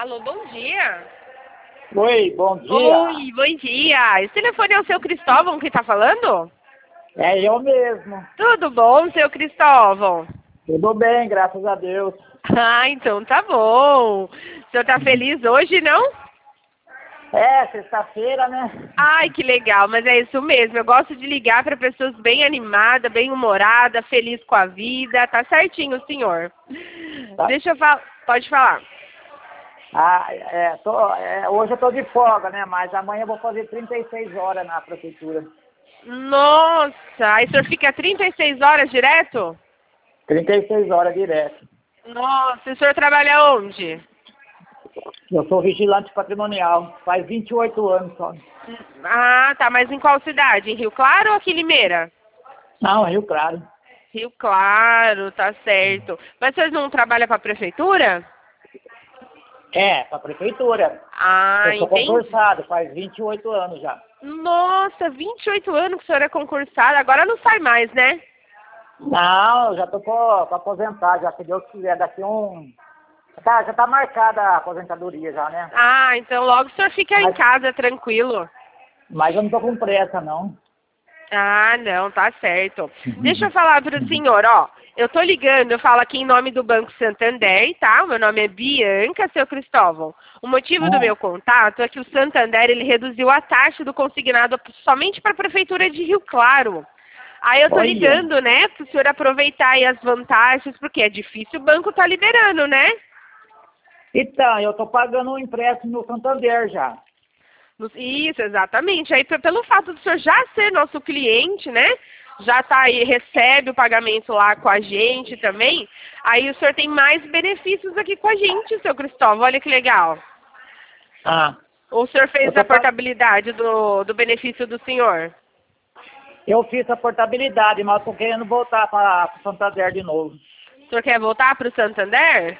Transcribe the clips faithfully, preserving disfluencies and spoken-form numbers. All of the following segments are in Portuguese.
Alô, bom dia. Oi, bom dia. Oi, bom dia. Esse telefone é o seu Cristóvão que tá falando? É eu mesmo. Tudo bom, seu Cristóvão? Tudo bem, graças a Deus. Ah, então tá bom. O senhor tá feliz hoje, não? É, sexta-feira, né? Ai, que legal, mas é isso mesmo. Eu gosto de ligar para pessoas bem animadas, bem humoradas, feliz com a vida. Tá certinho, senhor. Tá. Deixa eu falar. Pode falar. Ah, é, tô, é, hoje eu tô de folga, né? Mas amanhã eu vou fazer trinta e seis horas na prefeitura. Nossa, aí o senhor fica trinta e seis horas direto? trinta e seis horas direto. Nossa, e o senhor trabalha onde? Eu sou vigilante patrimonial, faz vinte e oito anos só. Ah, tá, mas em qual cidade? Em Rio Claro ou aqui em Limeira? Não, Rio Claro. Rio Claro, tá certo. Mas o senhor não trabalha para a prefeitura? É, pra prefeitura. Ah, Eu sou entendi. concursado, faz vinte e oito anos já. Nossa, vinte e oito anos que o senhor é concursado, agora não sai mais, né? Não, eu já tô pra, pra aposentar, já se Deus quiser, daqui um... Tá, já tá marcada a aposentadoria já, né? Ah, então logo o senhor fica em Mas, casa tranquilo. mas eu não tô com pressa, não. Ah, não, tá certo. Deixa eu falar para o senhor, ó. Eu tô ligando, eu falo aqui em nome do Banco Santander, tá? O meu nome é Bianca, seu Cristóvão. O motivo do Ah, meu contato é que o Santander, ele reduziu a taxa do consignado somente para a Prefeitura de Rio Claro. Aí eu tô olha. ligando, né, para o senhor aproveitar aí as vantagens, porque é difícil o banco tá liberando, né? Então, eu tô pagando um empréstimo no Santander já. Isso, exatamente. Aí, pe- pelo fato do senhor já ser nosso cliente, né? Já tá aí, recebe o pagamento lá com a gente também. Aí o senhor tem mais benefícios aqui com a gente, seu Cristóvão. Olha que legal. Ah, O senhor eu fez tô a pag... portabilidade do, do benefício do senhor? Eu fiz a portabilidade, mas eu tô querendo voltar para o Santander de novo. O senhor quer voltar para o Santander?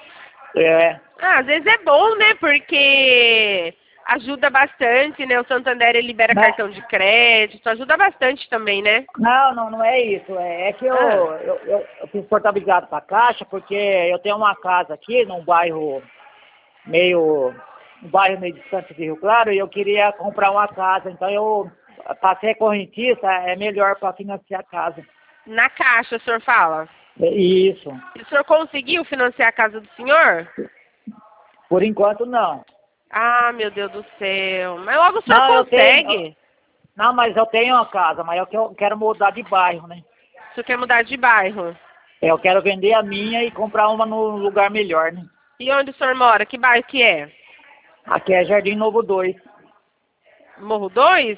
É. Ah, às vezes é bom, né? Porque ajuda bastante, né? O Santander ele libera Mas, cartão de crédito, ajuda bastante também, né? não, não, não é isso. É, é que eu, Ah. eu, eu, eu fiz portabilidade para Caixa porque eu tenho uma casa aqui num bairro meio, um bairro meio distante de Rio Claro e eu queria comprar uma casa. Então eu passei correntista, é melhor para financiar a casa. Na Caixa, o senhor fala? É isso. E o senhor conseguiu financiar a casa do senhor? Por enquanto não. Ah, meu Deus do céu. Mas logo o senhor Não, eu tenho. consegue. Não, mas eu tenho uma casa, mas eu quero quero mudar de bairro, né? O senhor quer mudar de bairro. Eu quero vender a minha e comprar uma num lugar melhor, né? E onde o senhor mora? Que bairro que é? Aqui é Jardim Novo dois. Morro dois?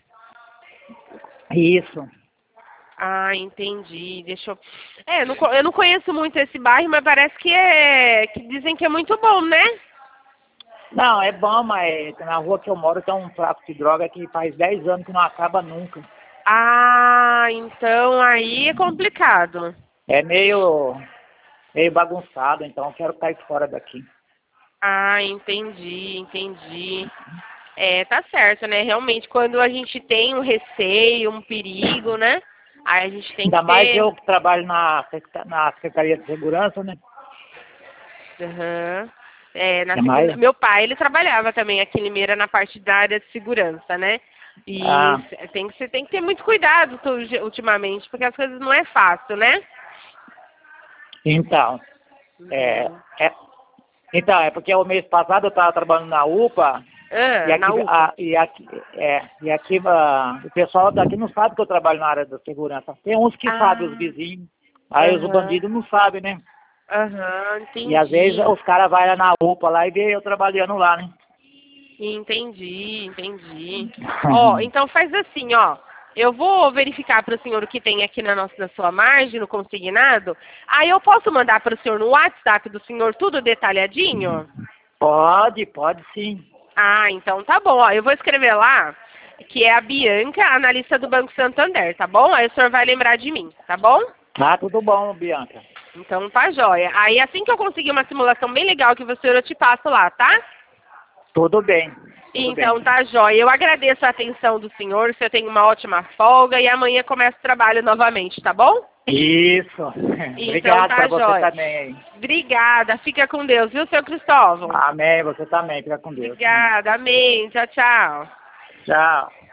Isso. Ah, entendi. Deixa eu... É, eu não, co- eu não conheço muito esse bairro, mas parece que é... que dizem que é muito bom, né? Não, é bom, mas na rua que eu moro tem um tráfico de droga que faz dez anos que não acaba nunca. Ah, então aí é complicado. É meio, meio bagunçado, então eu quero cair fora daqui. Ah, entendi, entendi. É, tá certo, né? Realmente, quando a gente tem um receio, um perigo, né? Aí a gente tem que Ainda mais ter... eu que trabalho na, secreta- na Secretaria de Segurança, né? Aham. É, na É segunda... mais. Meu pai, ele trabalhava também aqui em Limeira na parte da área de segurança, né? E Ah, tem que, você tem que ter muito cuidado tu- ultimamente, porque as coisas não é fácil, né? então. É, Uhum. é, então, é porque o mês passado eu estava trabalhando na UPA e Ah, aqui, na U P A. a, e aqui, é, e aqui ah, o pessoal daqui não sabe que eu trabalho na área da segurança. Tem uns que sabem, os Ah, vizinhos. Aí os aham, bandidos não sabem, né? aham, E às vezes entendi. os caras vão lá na UPA lá e vê eu trabalhando lá, né? Entendi, entendi. Ó, então faz assim, ó. Eu vou verificar para o senhor o que tem aqui na, nossa, na sua margem, no consignado. Aí eu posso mandar para o senhor no WhatsApp do senhor tudo detalhadinho? Pode, pode sim. Ah, então tá bom. Ó, eu vou escrever lá que é a Bianca, analista do Banco Santander, tá bom? Aí o senhor vai lembrar de mim, tá bom? Tá tudo bom, Bianca. Então tá jóia. Aí assim que eu conseguir uma simulação bem legal que você eu te passo lá, tá? Tudo bem. Tudo Então bem. tá jóia. Eu agradeço a atenção do senhor, o senhor tem uma ótima folga e amanhã começa o trabalho novamente, tá bom? Isso. Obrigado tá pra você jóia. também. Obrigada. Fica com Deus, viu, seu Cristóvão? Amém, você também. Fica com Deus. Obrigada. Amém. Tchau, tchau. Tchau.